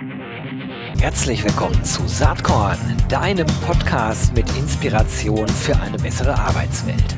Herzlich willkommen zu Saatkorn, deinem Podcast mit Inspiration für eine bessere Arbeitswelt.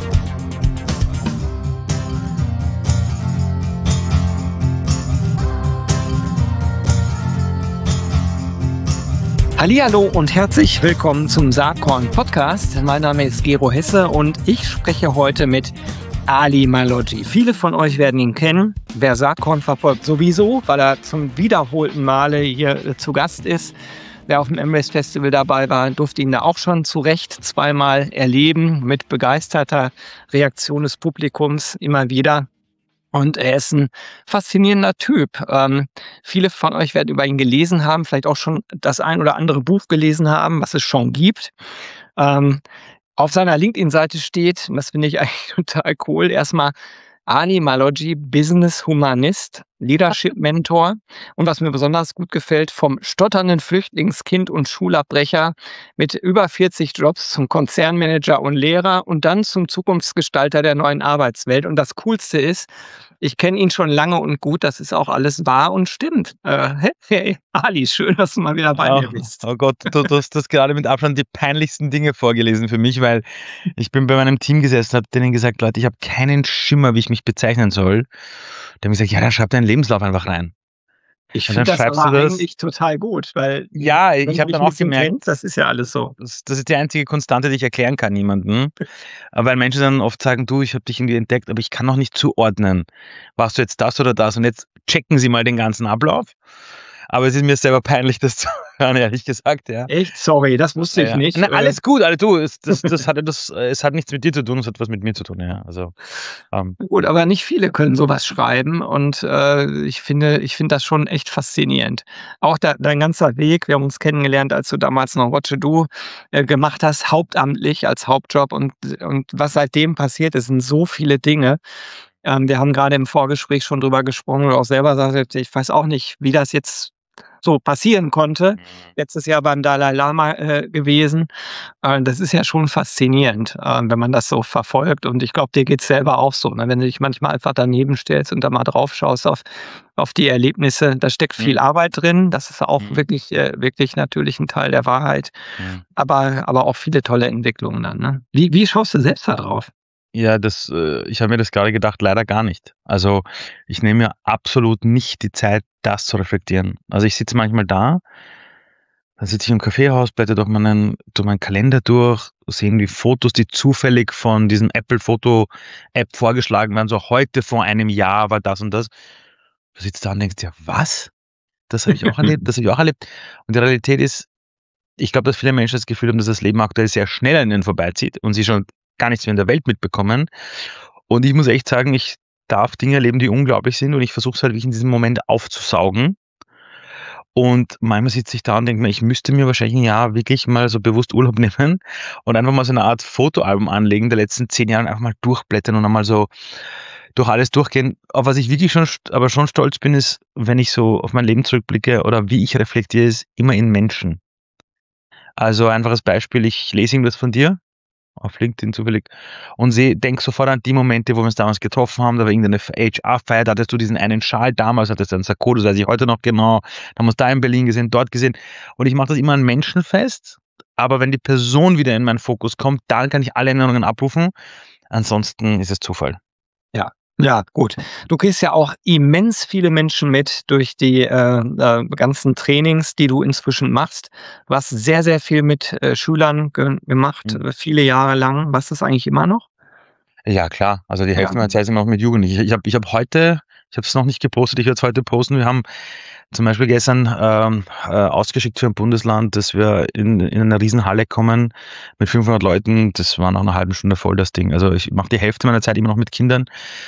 Hallihallo und herzlich willkommen zum Saatkorn Podcast. Mein Name ist Gero Hesse und ich spreche heute mit Ali Maloggi. Viele von euch werden ihn kennen. Wer Saatkorn verfolgt, sowieso, weil er zum wiederholten Male hier zu Gast ist. Wer auf dem Embrace Festival dabei war, durfte ihn da auch schon zu Recht zweimal erleben, mit begeisterter Reaktion des Publikums immer wieder. Und er ist ein faszinierender Typ. Viele von euch werden über ihn gelesen haben, vielleicht auch schon das ein oder andere Buch gelesen haben, was es schon gibt. Auf seiner LinkedIn-Seite steht, und das finde ich eigentlich total cool, erstmal Ali Maloggi, Business Humanist, Leadership Mentor und was mir besonders gut gefällt, vom stotternden Flüchtlingskind und Schulabbrecher mit über 40 Jobs zum Konzernmanager und Lehrer und dann zum Zukunftsgestalter der neuen Arbeitswelt. Und das Coolste ist, ich kenne ihn schon lange und gut, das ist auch alles wahr und stimmt. Hey, Ali, schön, dass du mal wieder bei mir bist. Oh Gott, du hast das gerade mit Abstand die peinlichsten Dinge vorgelesen für mich, weil ich bin bei meinem Team gesessen, habe denen gesagt, Leute, ich habe keinen Schimmer, wie ich mich bezeichnen soll. Die haben gesagt, ja, dann schreib deinen Lebenslauf einfach rein. Ich finde das aber eigentlich total gut, weil ja, ich habe dann auch gemerkt, das ist ja alles so. Das ist die einzige Konstante, die ich erklären kann niemandem. Weil Menschen dann oft sagen, du, ich habe dich irgendwie entdeckt, aber ich kann noch nicht zuordnen. Warst du jetzt das oder das? Und jetzt checken sie mal den ganzen Ablauf. Aber es ist mir selber peinlich, das zu hören, ehrlich gesagt, ja. Echt? Sorry, das wusste ich nicht. Na, alles gut, du, es hat nichts mit dir zu tun, es hat was mit mir zu tun, ja. Also, Gut, aber nicht viele können sowas schreiben und ich finde das schon echt faszinierend. Auch dein ganzer Weg, wir haben uns kennengelernt, als du damals noch What to Do gemacht hast, hauptamtlich als Hauptjob und was seitdem passiert ist, sind so viele Dinge. Wir haben gerade im Vorgespräch schon drüber gesprochen und auch selber sagst, ich weiß auch nicht, wie das jetzt so passieren konnte. Letztes Jahr beim Dalai Lama gewesen. Das ist ja schon faszinierend, wenn man das so verfolgt. Und ich glaube, dir geht's selber auch so. Ne? Wenn du dich manchmal einfach daneben stellst und da mal drauf schaust auf die Erlebnisse, da steckt viel Arbeit drin. Das ist auch wirklich natürlich ein Teil der Wahrheit. Aber auch viele tolle Entwicklungen dann. Ne? Wie schaust du selbst da drauf? ja, ich habe mir das gerade gedacht, leider gar nicht. Also ich nehme mir absolut nicht die Zeit, das zu reflektieren. Also ich sitze manchmal da, dann sitze ich im Kaffeehaus, blätter durch meinen Kalender durch, sehen die Fotos, die zufällig von diesem Apple-Foto-App vorgeschlagen werden, so heute vor einem Jahr war das und das. Du sitzt da und denkst dir, was? Das habe ich auch erlebt, das habe ich auch erlebt. Und die Realität ist, ich glaube, dass viele Menschen das Gefühl haben, dass das Leben aktuell sehr schnell an ihnen vorbeizieht und sie schon gar nichts mehr in der Welt mitbekommen. Und ich muss echt sagen, ich darf Dinge erleben, die unglaublich sind und ich versuche es halt wirklich in diesem Moment aufzusaugen. Und manchmal sitze ich da und denke mir, ich müsste mir wahrscheinlich ein Jahr wirklich mal so bewusst Urlaub nehmen und einfach mal so eine Art Fotoalbum anlegen der letzten 10 Jahre und einfach mal durchblättern und einmal so durch alles durchgehen. Auf was ich wirklich schon stolz bin, ist, wenn ich so auf mein Leben zurückblicke oder wie ich reflektiere, ist immer in Menschen. Also einfaches Beispiel, ich lese irgendwas von dir auf LinkedIn zufällig und denke sofort an die Momente, wo wir uns damals getroffen haben, da war irgendeine HR-Feier, da hattest du diesen einen Schal damals, hattest du einen Sakko, das weiß ich heute noch genau, da haben wir uns da in Berlin gesehen, dort gesehen und ich mache das immer an Menschen fest, aber wenn die Person wieder in meinen Fokus kommt, dann kann ich alle Erinnerungen abrufen, ansonsten ist es Zufall. Ja, gut. Du kriegst ja auch immens viele Menschen mit durch die ganzen Trainings, die du inzwischen machst. Du hast sehr, sehr viel mit Schülern gemacht, viele Jahre lang. Was ist eigentlich immer noch? Ja, klar. Also die Hälfte meiner Zeit sind auch mit Jugendlichen. Ich habe heute, ich habe es noch nicht gepostet, ich werde es heute posten. Wir haben zum Beispiel gestern ausgeschickt für ein Bundesland, dass wir in eine Riesenhalle kommen mit 500 Leuten. Das war nach einer halben Stunde voll, das Ding. Also ich mache die Hälfte meiner Zeit immer noch mit Kindern.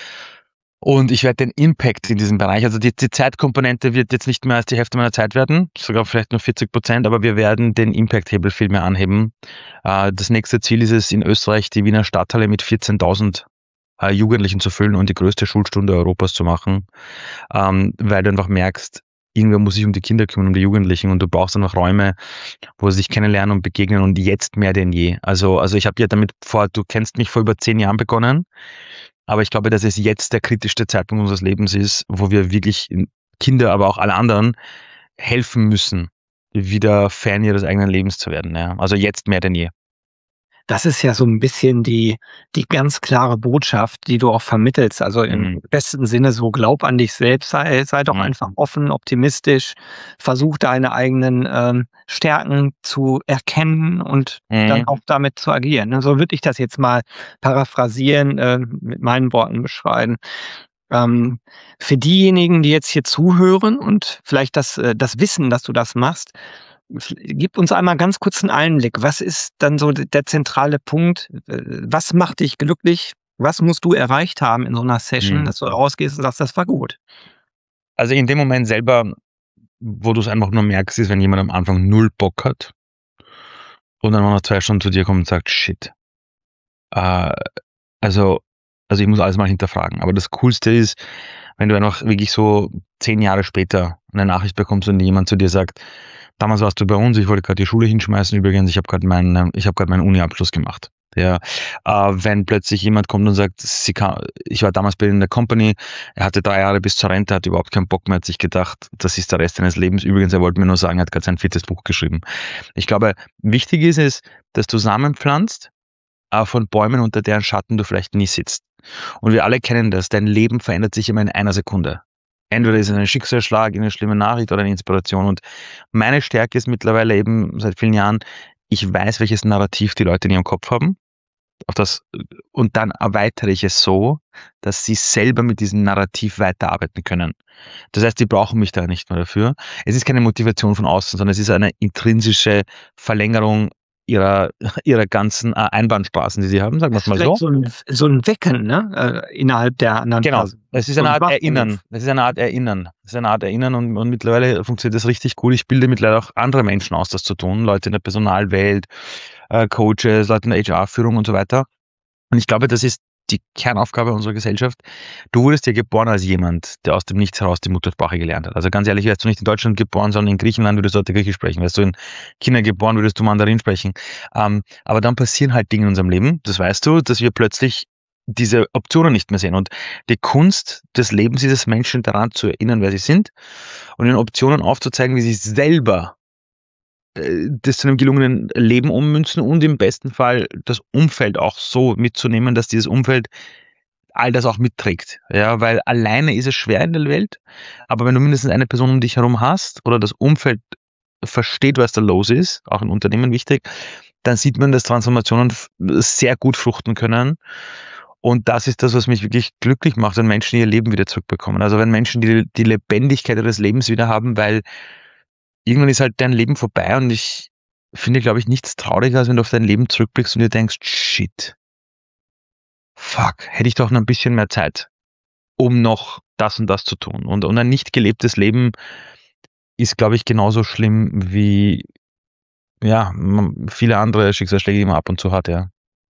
Und ich werde den Impact in diesem Bereich, also die Zeitkomponente wird jetzt nicht mehr als die Hälfte meiner Zeit werden, sogar vielleicht nur 40%, aber wir werden den Impact-Hebel viel mehr anheben. Das nächste Ziel ist es, in Österreich die Wiener Stadthalle mit 14.000 Jugendlichen zu füllen und die größte Schulstunde Europas zu machen, weil du einfach merkst, irgendwer muss sich um die Kinder kümmern, um die Jugendlichen und du brauchst einfach Räume, wo sie sich kennenlernen und begegnen und jetzt mehr denn je. Also ich habe ja damit du kennst mich vor über 10 Jahren begonnen. Aber ich glaube, dass es jetzt der kritischste Zeitpunkt unseres Lebens ist, wo wir wirklich Kinder, aber auch alle anderen helfen müssen, wieder Fan ihres eigenen Lebens zu werden. Ja. Also jetzt mehr denn je. Das ist ja so ein bisschen die ganz klare Botschaft, die du auch vermittelst. Also, im Mhm. besten Sinne so: Glaub an dich selbst, sei doch Mhm. einfach offen, optimistisch, versuch deine eigenen, Stärken zu erkennen und dann Mhm. auch damit zu agieren, ne? So würde ich das jetzt mal paraphrasieren, mit meinen Worten beschreiben. Ähm, für diejenigen, die jetzt hier zuhören und vielleicht das wissen, dass du das machst, gib uns einmal ganz kurz 'n Einblick. Was ist dann so der zentrale Punkt? Was macht dich glücklich? Was musst du erreicht haben in so 'ner Session, Mhm. dass du rausgehst und sagst: „Das war gut?“ Also in dem Moment selber, wo du es einfach nur merkst, ist, wenn jemand am Anfang null Bock hat und dann nach 2 Stunden zu dir kommt und sagt: „Shit, äh, also ich muss alles mal hinterfragen.“ Aber das Coolste ist, wenn du einfach wirklich so 10 Jahre später eine Nachricht bekommst und jemand zu dir sagt: „Damals warst du bei uns, ich wollte gerade die Schule hinschmeißen übrigens, ich habe gerade meinen Uni-Abschluss gemacht.“ Ja, wenn plötzlich jemand kommt und sagt: „Ich war damals bei in der Company, er hatte 3 Jahre bis zur Rente, hatte überhaupt keinen Bock mehr, hat sich gedacht, das ist der Rest seines Lebens. Übrigens, er wollte mir nur sagen, er hat gerade sein 4. Buch geschrieben.“ Ich glaube, wichtig ist es, dass du Samen pflanzt, von Bäumen, unter deren Schatten du vielleicht nie sitzt. Und wir alle kennen das. Dein Leben verändert sich immer in einer Sekunde. Entweder ist es ein Schicksalsschlag, eine schlimme Nachricht oder eine Inspiration. Und meine Stärke ist mittlerweile eben seit vielen Jahren, ich weiß, welches Narrativ die Leute in ihrem Kopf haben. Auf das, und dann erweitere ich es so, dass sie selber mit diesem Narrativ weiterarbeiten können. Das heißt, die brauchen mich da nicht mehr dafür. Es ist keine Motivation von außen, sondern es ist eine intrinsische Verlängerung ihrer, ihrer ganzen Einbahnstraßen, die sie haben, sagen wir Das es ist mal vielleicht so. so 'n Wecken, ne, innerhalb der anderen Genau. Person. Es ist So eine 'n Art Wachruf. Erinnern. Es ist eine Art Erinnern. Es ist eine Art Erinnern und mittlerweile funktioniert das richtig gut. Ich bilde mittlerweile auch andere Menschen aus, das zu tun. Leute in der Personalwelt, Coaches, Leute in der HR-Führung und so weiter. Und ich glaube, das ist die Kernaufgabe unserer Gesellschaft. Du wurdest ja geboren als jemand, der aus dem Nichts heraus die Muttersprache gelernt hat. Also ganz ehrlich, wärst du nicht in Deutschland geboren, sondern in Griechenland, würdest du heute Griechisch sprechen. Wärst du in China geboren, würdest du Mandarin sprechen. Aber dann passieren halt Dinge in unserem Leben, das weißt du, dass wir plötzlich diese Optionen nicht mehr sehen. Und die Kunst des Lebens ist es, Menschen daran zu erinnern, wer sie sind und ihnen Optionen aufzuzeigen, wie sie selber das zu einem gelungenen Leben ummünzen und im besten Fall das Umfeld auch so mitzunehmen, dass dieses Umfeld all das auch mitträgt. Ja, weil alleine ist es schwer in der Welt, aber wenn du mindestens eine Person um dich herum hast oder das Umfeld versteht, was da los ist, auch in Unternehmen wichtig, dann sieht man, dass Transformationen sehr gut fruchten können. Und das ist das, was mich wirklich glücklich macht, wenn Menschen ihr Leben wieder zurückbekommen. Also wenn Menschen die Lebendigkeit ihres Lebens wieder haben, weil irgendwann ist halt dein Leben vorbei und ich finde, glaube ich, nichts trauriger, als wenn du auf dein Leben zurückblickst und dir denkst: „Shit, fuck, hätte ich doch noch ein bisschen mehr Zeit, um noch das und das zu tun.“ Und ein nicht gelebtes Leben ist, glaube ich, genauso schlimm wie, ja, viele andere Schicksalsschläge, die man ab und zu hat, ja.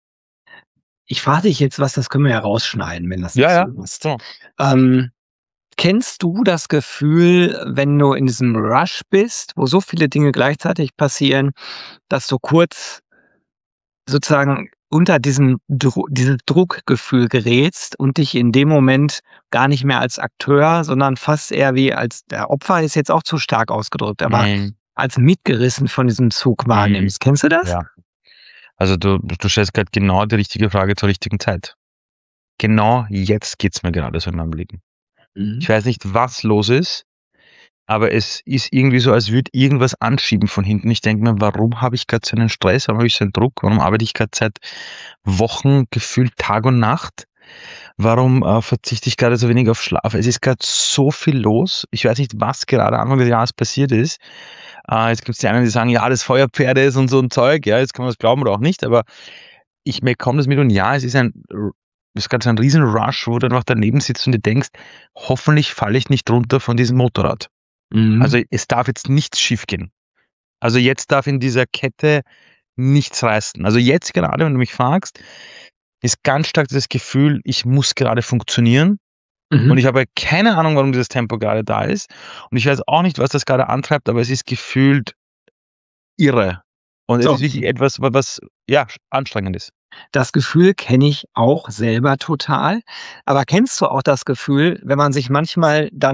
Ich frage dich jetzt was, das können wir ja rausschneiden, wenn das Ja, nicht so ja, ist. genau. Ähm, kennst du das Gefühl, wenn du in diesem Rush bist, wo so viele Dinge gleichzeitig passieren, dass du kurz sozusagen unter dieses Druckgefühl gerätst und dich in dem Moment gar nicht mehr als Akteur, sondern fast eher wie als der Opfer ist jetzt auch zu stark ausgedrückt, aber Mhm, als mitgerissen von diesem Zug mhm, wahrnimmst. Kennst du das? ja. Also, du stellst grad genau die richtige Frage zur richtigen Zeit. Genau jetzt geht's mir gerade so in meinem Leben. Mhm. Ich weiß nicht, was los ist. Aber es ist irgendwie so, als würde irgendwas anschieben von hinten. Ich denke mir: „Warum habe ich gerade so einen Stress? Warum habe ich so einen Druck? Warum arbeite ich gerade seit Wochen gefühlt Tag und Nacht? Warum, verzichte ich gerade so wenig auf Schlaf?“ Es ist gerade so viel los. Ich weiß nicht, was gerade Anfang des Jahres passiert ist. Jetzt gibt's die einen, die sagen: „Ja, das Feuerpferde ist“ und so 'n Zeug. Ja, jetzt kann man das glauben oder auch nicht, aber ich bekomme das mit und ja, es ist grad so ein Riesen-Rush, wo du einfach daneben sitzt und dir denkst: „Hoffentlich falle ich nicht runter von diesem Motorrad.“ Mhm. Also, es darf jetzt nichts schiefgehen. Also, jetzt darf in dieser Kette nichts reißen. Also, jetzt gerade, wenn du mich fragst, ist ganz stark das Gefühl, ich muss gerade funktionieren und Mhm. ich habe keine Ahnung, warum dieses Tempo gerade da ist und ich weiß auch nicht, was das gerade antreibt, aber es ist gefühlt irre und es So, ist wirklich etwas, was, ja, anstrengend ist. das Gefühl kenne ich auch selber total. Aber kennst du auch das Gefühl, wenn man sich manchmal dann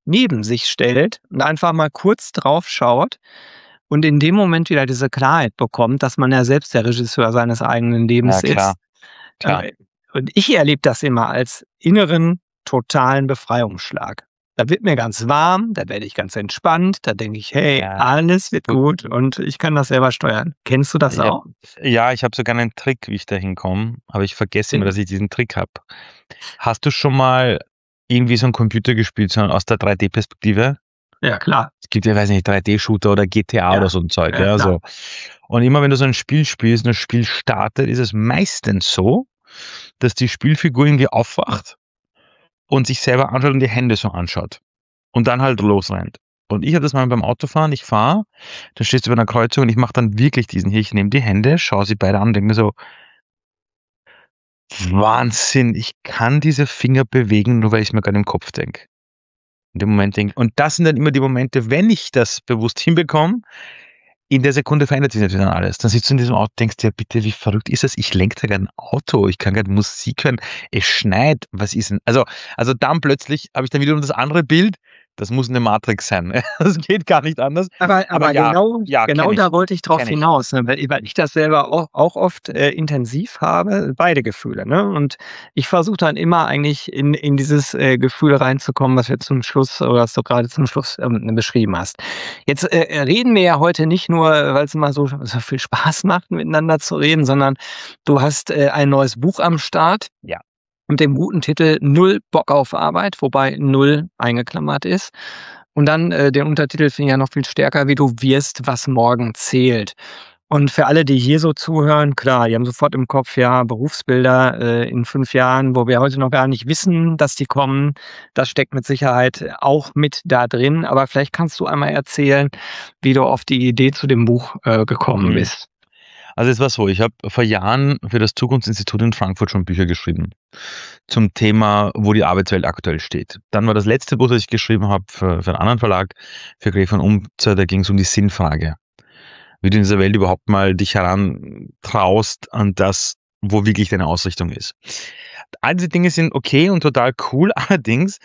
neben sich stellt und einfach mal kurz drauf schaut und in dem Moment wieder diese Klarheit bekommt, dass man ja selbst der Regisseur seines eigenen Lebens Ja, klar, ist. klar. Und ich erlebe das immer als inneren, totalen Befreiungsschlag. Da wird mir ganz warm, da werde ich ganz entspannt, da denke ich: „Hey, Ja, alles wird du, gut und ich kann das selber steuern.“ Kennst du das ich habe auch? ich habe sogar einen Trick, wie ich da hinkomme, aber ich vergesse immer, Ja, dass ich diesen Trick habe. Hast du schon mal irgendwie so 'n Computer gespielt, so aus der 3D-Perspektive? ja klar. Es gibt ja, weiß nicht, 3D-Shooter oder GTA oder Ja, so 'n Zeug, ja ja, klar. so. Und immer wenn du so ein Spiel spielst und das Spiel startet, ist es meistens so, dass die Spielfigur irgendwie aufwacht und sich selber anschaut und die Hände so anschaut und dann halt losrennt. Und ich habe das mal beim Autofahren, ich fahre, dann stehst du bei 'ner Kreuzung und ich mache dann wirklich diesen hier, ich nehme die Hände, schaue sie beide an und denke mir so: „Wahnsinn, ich kann diese Finger bewegen, nur weil ich's mir grad im Kopf denke.“ In dem Moment denke und das sind dann immer die Momente, wenn ich das bewusst hinbekomme, in der Sekunde verändert sich natürlich dann alles. Dann sitzt du in diesem Auto, denkst dir: „Bitte, wie verrückt ist das? Ich lenke da grad 'n Auto, ich kann grad Musik hören, es schneit. Was ist denn?“ Also dann plötzlich habe ich dann wiederum das andere Bild, das muss 'ne Matrix sein. Das geht gar nicht anders. Aber Aber ja, genau ja, genau da wollte ich drauf kenne ich. hinaus, ne, weil ich das selber auch oft, intensiv habe, beide Gefühle, ne? Und ich versuche dann immer eigentlich in dieses, Gefühl reinzukommen, was wir zum Schluss oder was du grade zum Schluss, beschrieben hast. Jetzt, reden wir ja heute nicht nur, weil's immer so viel Spaß macht, miteinander zu reden, sondern du hast, ein neues Buch am Start Ja. mit dem guten Titel „Null Bock auf Arbeit“, wobei null eingeklammert ist. Und dann, den Untertitel finde ich ja noch viel stärker: „Wie du wirst, was morgen zählt.“ Und für alle, die hier so zuhören, klar, die haben sofort im Kopf, ja, Berufsbilder, in 5 Jahren, wo wir heute noch gar nicht wissen, dass die kommen. Das steckt mit Sicherheit auch mit da drin. Aber vielleicht kannst du einmal erzählen, wie du auf die Idee zu dem Buch, gekommen Mhm. bist. Also, es war so, ich habe vor Jahren für das Zukunftsinstitut in Frankfurt schon Bücher geschrieben zum Thema, wo die Arbeitswelt aktuell steht. Dann war das letzte Buch, das ich geschrieben habe für 'n anderen Verlag, für Gref und Umzer, da ging's um die Sinnfrage. Wie du in dieser Welt überhaupt mal dich herantraust an das, wo wirklich deine Ausrichtung ist. All diese Dinge sind okay und total cool, allerdings,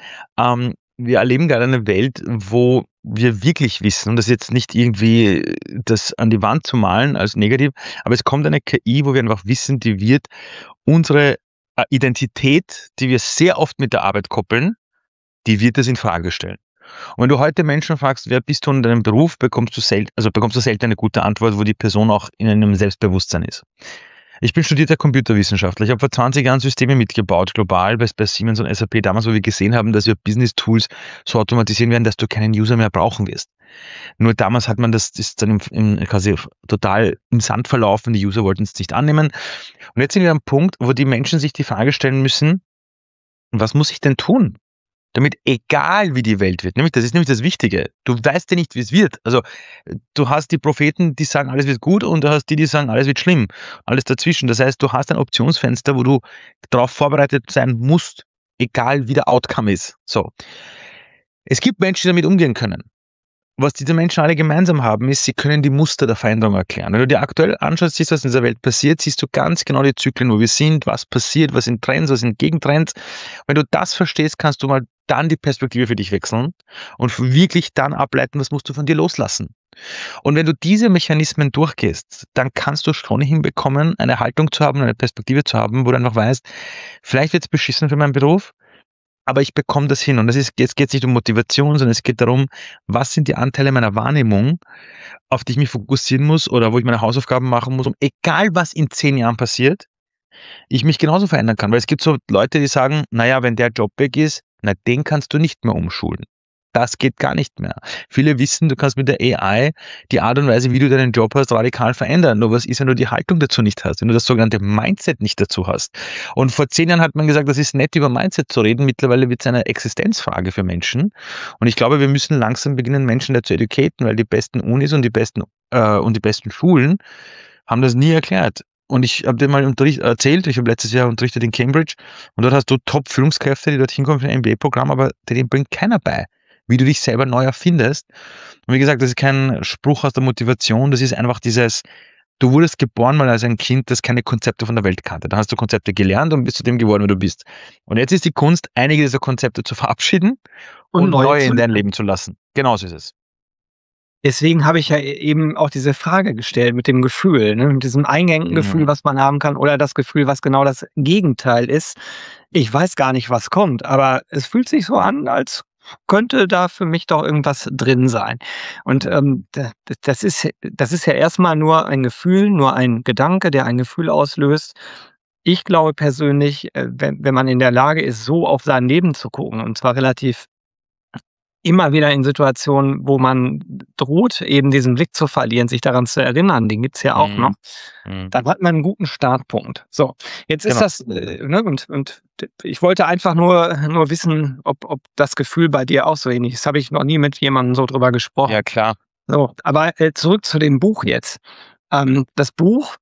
wir erleben gerade eine Welt, wo wir wirklich wissen, und das ist jetzt nicht irgendwie das an die Wand zu malen als negativ, aber es kommt eine KI, wo wir einfach wissen, die wird unsere, Identität, die wir sehr oft mit der Arbeit koppeln, die wird das infrage stellen. Und wenn du heute Menschen fragst: „Wer bist du in deinem Beruf?“, bekommst du selten eine gute Antwort, wo die Person auch in einem Selbstbewusstsein ist. Ich bin studierter Computerwissenschaftler. Ich habe vor 20 Jahren Systeme mitgebaut, global bei Siemens und SAP damals, wo wir gesehen haben, dass wir Business Tools so automatisieren werden, dass du keinen User mehr brauchen wirst. Nur damals hat man das ist dann im quasi total im Sand verlaufen, die User wollten es nicht annehmen. Und jetzt sind wir am Punkt, wo die Menschen sich die Frage stellen müssen: „Was muss ich denn tun, damit egal wie die Welt wird“, nämlich das ist nämlich das Wichtige. Du weißt ja nicht, wie es wird. Also, du hast die Propheten, die sagen, alles wird gut, und du hast die, die sagen, alles wird schlimm. Alles dazwischen. Das heißt, du hast ein Optionsfenster, wo du darauf vorbereitet sein musst, egal wie der Outcome ist. So. Es gibt Menschen, die damit umgehen können. Was diese Menschen alle gemeinsam haben, ist, sie können die Muster der Veränderung erklären. Wenn du dir aktuell anschaust, siehst, was in dieser Welt passiert, siehst du ganz genau die Zyklen, wo wir sind, was passiert, was sind Trends, was sind Gegentrends. Wenn du das verstehst, kannst du mal dann die Perspektive für dich wechseln und wirklich dann ableiten, was musst du von dir loslassen. Und wenn du diese Mechanismen durchgehst, dann kannst du schon hinbekommen, eine Haltung zu haben, eine Perspektive zu haben, wo du einfach weißt, vielleicht wird's beschissen für meinen Beruf, aber ich bekomme das hin. Und das ist, jetzt geht es nicht um Motivation, sondern es geht darum, was sind die Anteile meiner Wahrnehmung, auf die ich mich fokussieren muss oder wo ich meine Hausaufgaben machen muss, um egal was in 10 Jahren passiert, ich mich genauso verändern kann. Weil es gibt so Leute, die sagen, naja, wenn der Job weg ist, na, den kannst du nicht mehr umschulen. Das geht gar nicht mehr. Viele wissen, du kannst mit der AI die Art und Weise, wie du deinen Job hast, radikal verändern. Nur was ist, wenn du die Haltung dazu nicht hast, wenn du das sogenannte Mindset nicht dazu hast? Und vor 10 Jahren hat man gesagt, das ist nett, über Mindset zu reden. Mittlerweile wird es eine Existenzfrage für Menschen. Und ich glaube, wir müssen langsam beginnen, Menschen dazu educaten, weil die besten Unis und die besten Schulen haben das nie erklärt. Und ich habe dir mal erzählt, ich habe letztes Jahr unterrichtet in Cambridge, und dort hast du Top-Führungskräfte, die dort hinkommen für ein MBA-Programm, aber denen bringt keiner bei, wie du dich selber neu erfindest. Und wie gesagt, das ist kein Spruch aus der Motivation, das ist einfach dieses, Du wurdest geboren mal als ein Kind, das keine Konzepte von der Welt kannte. Da hast du Konzepte gelernt und bist zu dem geworden, wie du bist. Und jetzt ist die Kunst, einige dieser Konzepte zu verabschieden Und und neue neue in dein zu. Leben zu lassen. Genauso ist es. Deswegen habe ich ja eben auch diese Frage gestellt mit dem Gefühl, ne, mit diesem eingängigen Gefühl, Mhm. was man haben kann, oder das Gefühl, was genau das Gegenteil ist. Ich weiß gar nicht, was kommt, aber es fühlt sich so an, als könnte da für mich doch irgendwas drin sein. Und, das ist ja erstmal nur ein Gefühl, nur ein Gedanke, der ein Gefühl auslöst. Ich glaube persönlich, wenn man in der Lage ist, so auf sein Leben zu gucken, und zwar relativ immer wieder in Situationen, wo man droht, eben diesen Blick zu verlieren, sich daran zu erinnern, den gibt's ja auch noch, Mhm. Mhm. dann hat man 'n guten Startpunkt. So, jetzt ist Genau. das, ne, und ich wollte einfach nur wissen, ob das Gefühl bei dir auch so ähnlich ist. Habe ich noch nie mit jemandem so drüber Ja, gesprochen. klar. So, aber, zurück zu dem Buch jetzt. Das Buch,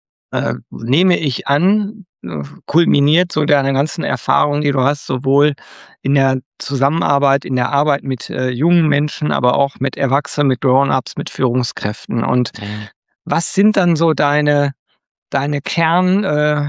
nehme ich an, kulminiert so deine ganzen Erfahrungen, die du hast, sowohl in der Zusammenarbeit, in der Arbeit mit, jungen Menschen, aber auch mit Erwachsenen, mit Grown-ups, mit Führungskräften. Und Mhm. was sind dann so deine Kern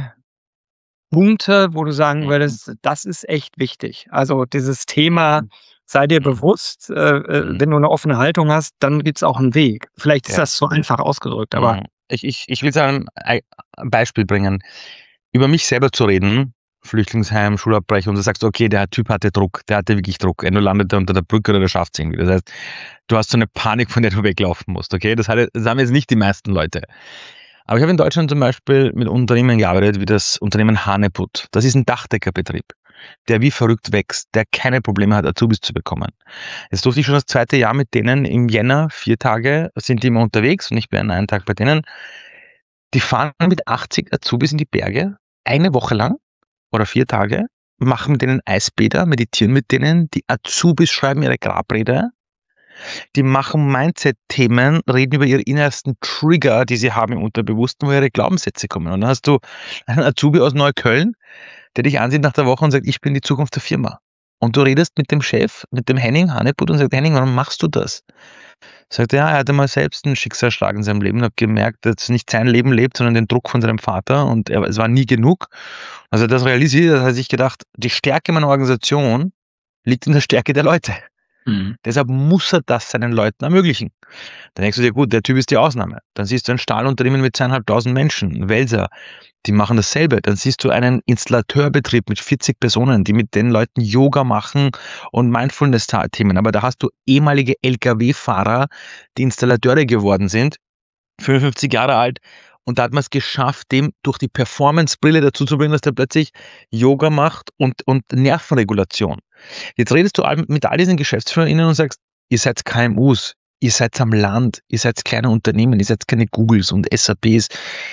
Punkte, wo du sagen Mhm. würdest, das ist echt wichtig? Also, dieses Thema, sei dir Mhm. bewusst, Mhm. wenn du 'ne offene Haltung hast, dann gibt's auch 'n Weg. Vielleicht ist Ja. das zu einfach ausgedrückt, aber Mhm. Ich will sagen, ein Beispiel bringen. Über mich selber zu reden, Flüchtlingsheim, Schulabbrecher, und du sagst: „Okay, der Typ hatte Druck, der hatte wirklich Druck. Entweder landet er unter der Brücke oder der schafft's irgendwie." Das heißt, du hast so eine Panik, von der du weglaufen musst, okay? Das haben jetzt nicht die meisten Leute. Aber ich habe in Deutschland zum Beispiel mit Unternehmen gearbeitet, wie das Unternehmen Haneput. Das ist 'n Dachdeckerbetrieb, der wie verrückt wächst, der keine Probleme hat, Azubis zu bekommen. Jetzt durfte ich schon das zweite Jahr mit denen im Jänner, 4 Tage sind die immer unterwegs und ich bin einen Tag bei denen. Die fahren mit 80 Azubis in die Berge, eine Woche lang oder 4 Tage, machen mit denen Eisbäder, meditieren mit denen. Die Azubis schreiben ihre Grabrede. Die machen Mindset-Themen, reden über ihre innersten Trigger, die sie haben im Unterbewussten, wo ihre Glaubenssätze kommen. Und dann hast du einen Azubi aus Neukölln, der dich ansieht nach der Woche und sagt: „Ich bin die Zukunft der Firma." Und du redest mit dem Chef, mit dem Henning Haneput, und sagt: „Henning, warum machst du das?" Sagt er: „Ja, er hatte mal selbst 'n Schicksalsschlag in seinem Leben, hat gemerkt, dass er nicht sein Leben lebt, sondern den Druck von seinem Vater, und es war nie genug." Also, das realisiert, hat er sich gedacht: „Die Stärke meiner Organisation liegt in der Stärke der Leute. mhm. Deshalb muss er das seinen Leuten ermöglichen." Dann denkst du dir: „Gut, der Typ ist die Ausnahme." Dann siehst du ein Stahlunternehmen mit 2.500 Menschen, Welser, die machen dasselbe. Dann siehst du einen Installateurbetrieb mit 40 Personen, die mit den Leuten Yoga machen und Mindfulness-Themen. Aber da hast du ehemalige Lkw-Fahrer, die Installateure geworden sind, 55 Jahre alt, und da hat man es geschafft, dem durch die Performance-Brille dazu zu bringen, dass der plötzlich Yoga macht und Nervenregulation. Jetzt redest du mit all diesen GeschäftsführerInnen und sagst: „Ihr seid KMUs, ihr seid am Land, ihr seid kleine Unternehmen, ihr seid keine Googles und SAPs."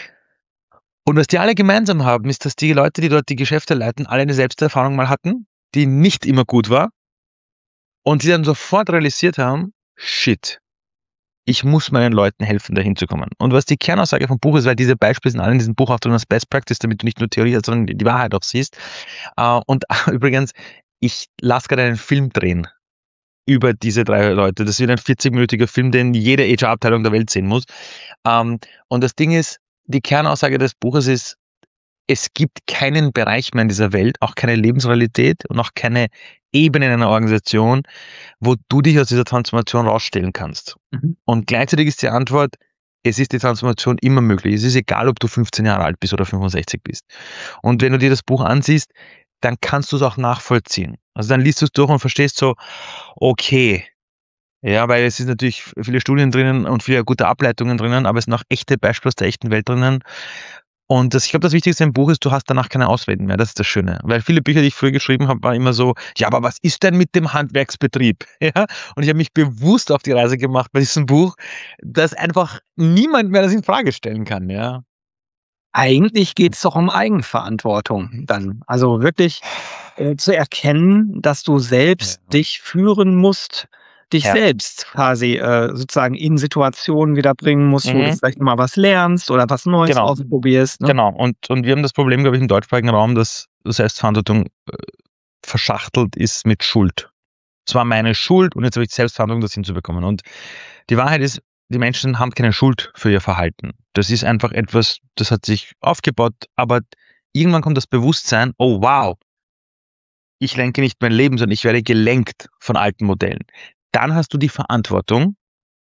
Und was die alle gemeinsam haben, ist, dass die Leute, die dort die Geschäfte leiten, alle eine Selbsterfahrung mal hatten, die nicht immer gut war, und die dann sofort realisiert haben: „Shit, ich muss meinen Leuten helfen, dahin zu kommen." Und was die Kernaussage vom Buch ist, weil diese Beispiele sind alle in diesem Buch auch drin als Best Practice, damit du nicht nur Theorie hast, sondern die Wahrheit auch siehst. Und übrigens, ich lasse gerade einen Film drehen über diese 3 Leute. Das wird ein 40-minütiger Film, den jede HR-Abteilung der Welt sehen muss. Und das Ding ist, die Kernaussage des Buches ist: Es gibt keinen Bereich mehr in dieser Welt, auch keine Lebensrealität und auch keine Ebene in einer Organisation, wo du dich aus dieser Transformation rausstellen kannst. Mhm. Und gleichzeitig ist die Antwort: Es ist die Transformation immer möglich. Es ist egal, ob du 15 Jahre alt bist oder 65 bist. Und wenn du dir das Buch ansiehst, dann kannst du es auch nachvollziehen. Also dann liest du es durch und verstehst so: Okay, ja, weil es ist natürlich viele Studien drinnen und viele gute Ableitungen drinnen, aber es sind auch echte Beispiele aus der echten Welt drinnen. Und ich glaube, das Wichtigste im Buch ist, du hast danach keine Ausreden mehr. Das ist das Schöne. Weil viele Bücher, die ich früher geschrieben habe, war immer so: Ja, aber was ist denn mit dem Handwerksbetrieb? Ja? Und ich habe mich bewusst auf die Reise gemacht bei diesem Buch, dass einfach niemand mehr das in Frage stellen kann, ja. Eigentlich geht's doch um Eigenverantwortung dann. Also wirklich, zu erkennen, dass du selbst Ja. dich führen musst, dich Ja. selbst quasi, sozusagen in Situationen wieder bringen musst, wo du Mhm. vielleicht noch mal was lernst oder was Neues Genau, ausprobierst, ne? genau. Und wir haben das Problem, glaube ich, im deutschsprachigen Raum, dass Selbstverantwortung verschachtelt ist mit Schuld. Es war meine Schuld und jetzt habe ich Selbstverantwortung, das hinzubekommen. Und die Wahrheit ist, die Menschen haben keine Schuld für ihr Verhalten. Das ist einfach etwas, das hat sich aufgebaut, aber irgendwann kommt das Bewusstsein, oh wow, ich lenke nicht mein Leben, sondern ich werde gelenkt von alten Modellen. Dann hast du die Verantwortung,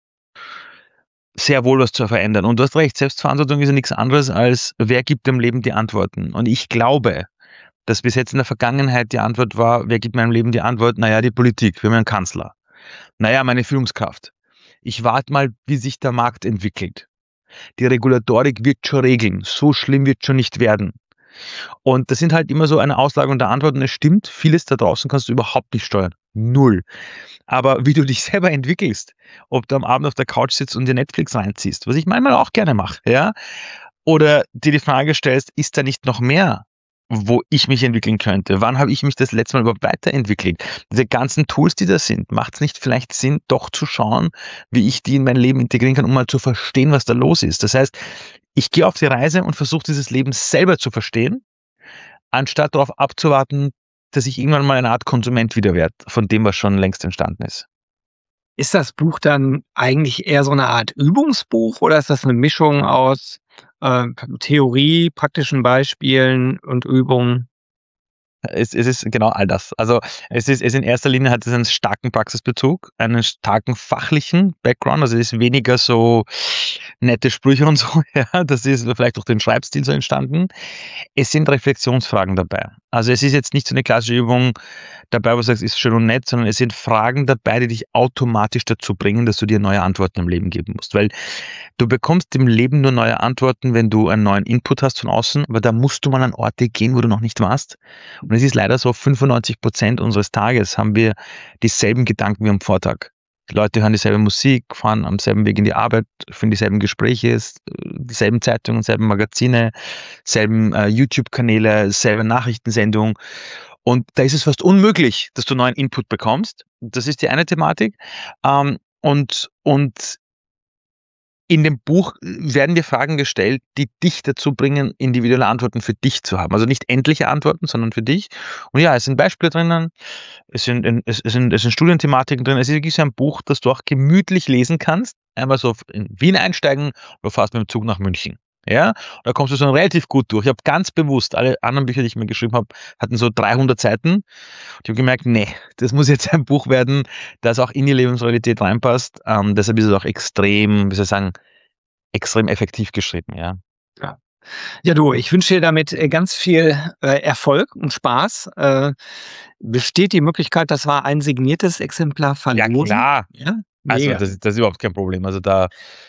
sehr wohl was zu verändern. Und du hast recht, Selbstverantwortung ist ja nichts anderes als, wer gibt dem Leben die Antworten? Und ich glaube, dass bis jetzt in der Vergangenheit die Antwort war, wer gibt meinem Leben die Antwort? Naja, die Politik, wir haben einen Kanzler. Naja, meine Führungskraft. Ich warte mal, wie sich der Markt entwickelt. Die Regulatorik wird schon regeln. So schlimm wird schon nicht werden. Und das sind halt immer so eine Auslagerung der Antworten. Es stimmt, vieles da draußen kannst du überhaupt nicht steuern. Null. Aber wie du dich selber entwickelst, ob du am Abend auf der Couch sitzt und dir Netflix reinziehst, was ich manchmal auch gerne mache, ja, oder dir die Frage stellst, ist da nicht noch mehr, wo ich mich entwickeln könnte? Wann habe ich mich das letzte Mal überhaupt weiterentwickelt? Diese ganzen Tools, die da sind, macht es nicht vielleicht Sinn, doch zu schauen, wie ich die in mein Leben integrieren kann, um mal zu verstehen, was da los ist? Das heißt, ich gehe auf die Reise und versuche dieses Leben selber zu verstehen, anstatt darauf abzuwarten, dass ich irgendwann mal eine Art Konsument wieder werde von dem, was schon längst entstanden ist. Ist das Buch dann eigentlich eher so eine Art Übungsbuch oder ist das eine Mischung aus, Theorie, praktischen Beispielen und Übungen? Es ist genau all das. Also, es in erster Linie hat es einen starken Praxisbezug, einen starken fachlichen Background. Also, es ist weniger so nette Sprüche und so, ja. Das ist vielleicht durch den Schreibstil so entstanden. Es sind Reflexionsfragen dabei. Also, es ist jetzt nicht so eine klassische Übung dabei, wo du sagst, ist schön und nett, sondern es sind Fragen dabei, die dich automatisch dazu bringen, dass du dir neue Antworten im Leben geben musst. Weil du bekommst im Leben nur neue Antworten, wenn du einen neuen Input hast von außen, aber da musst du mal an Orte gehen, wo du noch nicht warst. Und es ist leider so, 95% unseres Tages haben wir dieselben Gedanken wie am Vortag. Die Leute hören dieselbe Musik, fahren am selben Weg in die Arbeit, führen dieselben Gespräche, dieselben Zeitungen, selben Magazine, selben YouTube-Kanäle, selbe Nachrichtensendungen. Und da ist es fast unmöglich, dass du neuen Input bekommst. Das ist die eine Thematik. Und in dem Buch werden dir Fragen gestellt, die dich dazu bringen, individuelle Antworten für dich zu haben. Also nicht endliche Antworten, sondern für dich. Und ja, es sind Beispiele drinnen, es sind Studienthematiken drin. Es ist wirklich so ein Buch, das du auch gemütlich lesen kannst. Einmal so in Wien einsteigen, du fährst mit dem Zug nach München. Ja, da kommst du so relativ gut durch. Ich habe ganz bewusst, alle anderen Bücher, die ich mir geschrieben habe, hatten so 300 Seiten. Ich habe gemerkt, nee, das muss jetzt ein Buch werden, das auch in die Lebensrealität reinpasst. Deshalb ist es auch extrem, wie soll ich sagen, extrem effektiv geschrieben, ja. Ja. Ja, du, ich wünsche dir damit, ganz viel, Erfolg und Spaß. Besteht die Möglichkeit, dass wir ein signiertes Exemplar Ja, verlosen? klar. Ja? Also, Mega. das ist überhaupt kein Problem. Also, da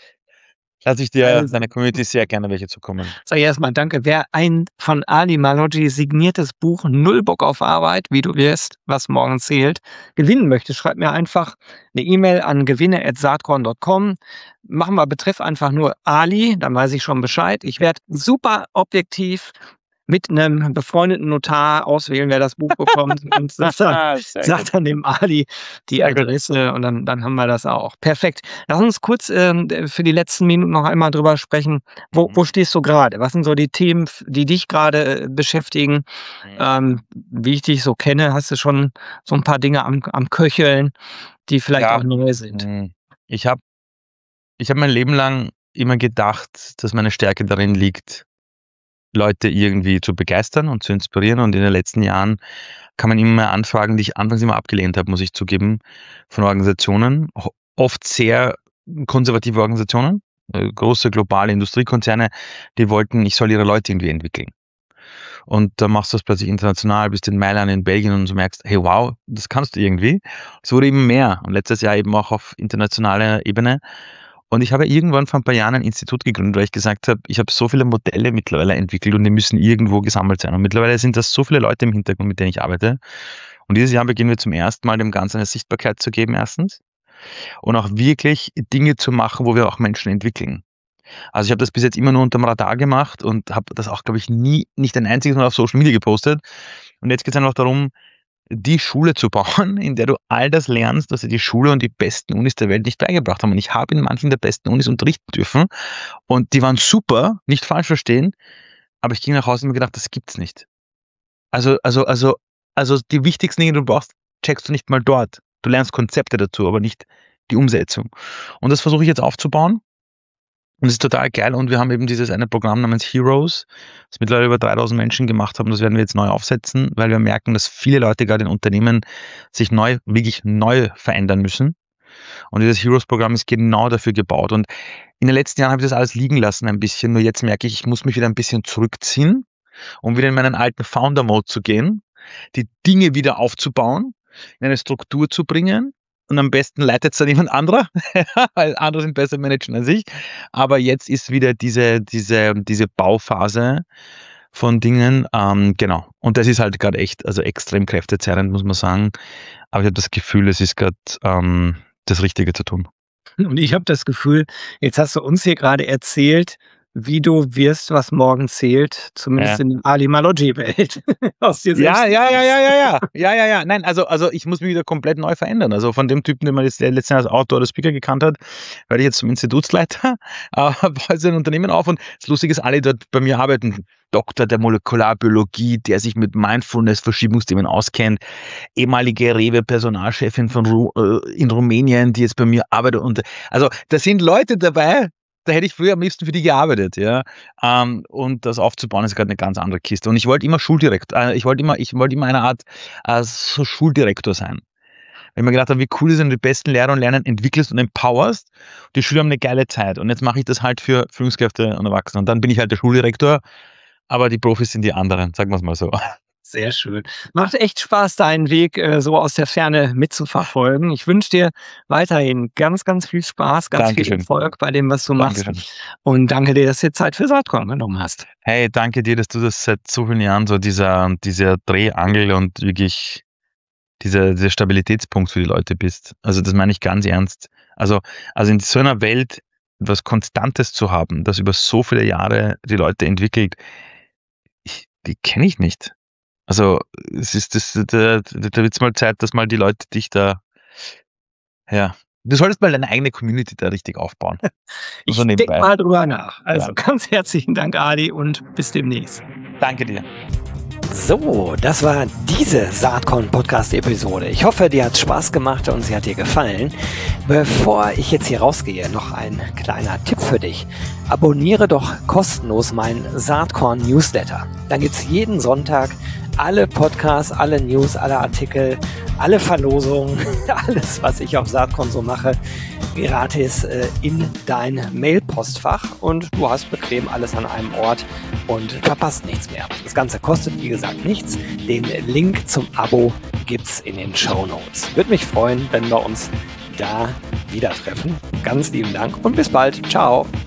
lasse ich dir Also, deiner Community sehr gerne welche zukommen. sage ich erst mal danke. Wer ein von Ali Maloggi signiertes Buch „Null Bock auf Arbeit, wie du wirst, was morgen zählt“ gewinnen möchte, schreib mir einfach eine E-Mail an gewinne@saatkorn.com. Machen wir Betreff einfach nur Ali, dann weiß ich schon Bescheid. Ich werde super objektiv mit einem befreundeten Notar auswählen, wer das Buch bekommt und Sehr sage gut. dann dem Ali die Sehr gut. Adresse und dann haben wir das auch. Perfekt. Lass uns kurz, für die letzten Minuten noch einmal drüber sprechen. Mhm. Wo stehst du gerade? Was sind so die Themen, die dich gerade beschäftigen? Mhm. Wie ich dich so kenne, hast du schon so ein paar Dinge am Köcheln, die vielleicht Ja, auch neu sind. hm, ich habe ich habe mein Leben lang immer gedacht, dass meine Stärke darin liegt, Leute irgendwie zu begeistern und zu inspirieren. Und in den letzten Jahren kamen immer mehr Anfragen, die ich anfangs immer abgelehnt habe, muss ich zugeben, von Organisationen, oft sehr konservative Organisationen, große globale Industriekonzerne, die wollten, ich soll ihre Leute irgendwie entwickeln. Und da machst du das plötzlich international, bist in Mailand, in Belgien und so merkst, hey wow, das kannst du irgendwie. Es wurde eben mehr und letztes Jahr eben auch auf internationaler Ebene. Und ich habe irgendwann vor ein paar Jahren ein Institut gegründet, weil ich gesagt habe, ich habe so viele Modelle mittlerweile entwickelt und die müssen irgendwo gesammelt sein. Und mittlerweile sind das so viele Leute im Hintergrund, mit denen ich arbeite. Und dieses Jahr beginnen wir zum ersten Mal dem Ganzen eine Sichtbarkeit zu geben, erstens. Und auch wirklich Dinge zu machen, wo wir auch Menschen entwickeln. Also ich habe das bis jetzt immer nur unterm Radar gemacht und habe das auch, glaube ich, nicht ein einziges Mal auf Social Media gepostet. Und jetzt geht es einfach darum, die Schule zu bauen, in der du all das lernst, was dir die Schule und die besten Unis der Welt nicht beigebracht haben. Und ich habe in manchen der besten Unis unterrichten dürfen und die waren super, nicht falsch verstehen, aber ich ging nach Hause und mir gedacht, das gibt's nicht. Also also also also die wichtigsten Dinge, die du brauchst, checkst du nicht mal dort. Du lernst Konzepte dazu, aber nicht die Umsetzung. Und das versuche ich jetzt aufzubauen. Und es ist total geil. Und wir haben eben dieses eine Programm namens Heroes, das mittlerweile über 3000 Menschen gemacht haben. Das werden wir jetzt neu aufsetzen, weil wir merken, dass viele Leute gerade in Unternehmen sich wirklich neu verändern müssen. Und dieses Heroes-Programm ist genau dafür gebaut. Und in den letzten Jahren habe ich das alles liegen lassen ein bisschen. Nur jetzt merke ich muss mich wieder ein bisschen zurückziehen, um wieder in meinen alten Founder-Mode zu gehen, die Dinge wieder aufzubauen, in eine Struktur zu bringen. Und am besten leitet es dann jemand anderer, weil andere sind besser managen als ich. Aber jetzt ist wieder diese Bauphase von Dingen, genau. Und das ist halt gerade echt, also extrem kräftezehrend, muss man sagen. Aber ich habe das Gefühl, es ist gerade das Richtige zu tun. Und ich habe das Gefühl, jetzt hast du uns hier gerade erzählt, wie du wirst, was morgen zählt, zumindest Ja. in der Ali Maloggi-Welt. Aus dir selbst. Ja. Nein, also ich muss mich wieder komplett neu verändern. Also von dem Typen, den man jetzt letztens als Autor oder Speaker gekannt hat, werde ich jetzt zum Institutsleiter, baue jetzt ein Unternehmen auf und das Lustige ist, alle dort bei mir arbeiten. Doktor der Molekularbiologie, der sich mit Mindfulness, Verschiebungsthemen auskennt, ehemalige Rewe-Personalchefin in Rumänien, die jetzt bei mir arbeitet. Und also da sind Leute dabei, da hätte ich früher am liebsten für die gearbeitet, ja. Und das aufzubauen ist gerade eine ganz andere Kiste. Und ich wollte immer Schuldirektor, ich wollte immer eine Art so Schuldirektor sein. Weil ich mir gedacht habe, wie cool ist, wenn du die besten Lehrer und Lerner entwickelst und empowerst. Die Schüler haben eine geile Zeit. Und jetzt mache ich das halt für Führungskräfte und Erwachsene. Und dann bin ich halt der Schuldirektor, aber die Profis sind die anderen, sagen wir es mal so. Sehr schön. Macht echt Spaß, deinen Weg so aus der Ferne mitzuverfolgen. Ich wünsche dir weiterhin ganz, ganz viel Spaß, ganz viel Dankeschön. Erfolg bei dem, was du machst. Dankeschön. Und danke dir, dass du dir Zeit für Saatkorn genommen hast. Hey, danke dir, dass du das seit so vielen Jahren so dieser Drehangel und wirklich dieser Stabilitätspunkt für die Leute bist. Also das meine ich ganz ernst. Also in so einer Welt etwas Konstantes zu haben, das über so viele Jahre die Leute entwickelt, die kenne ich nicht. Also es ist da wird es mal Zeit, dass mal die Leute dich da, ja, du solltest mal deine eigene Community da richtig aufbauen. Ich So denke nebenbei. mal drüber nach. Also Ja. ganz herzlichen Dank, Ali, und bis demnächst. Danke dir. So, das war diese Saatkorn-Podcast-Episode. Ich hoffe, dir hat Spaß gemacht und sie hat dir gefallen. Bevor ich jetzt hier rausgehe, noch ein kleiner Tipp für dich. Abonniere doch kostenlos meinen Saatkorn-Newsletter. Dann gibt es jeden Sonntag alle Podcasts, alle News, alle Artikel, alle Verlosungen, alles, was ich auf Saatkorn so mache, gratis in dein Mailpostfach und du hast bequem alles an einem Ort und verpasst nichts mehr. Das Ganze kostet, wie gesagt, nichts. Den Link zum Abo gibt's in den Shownotes. Würde mich freuen, wenn wir uns da wieder treffen. Ganz lieben Dank und bis bald. Ciao.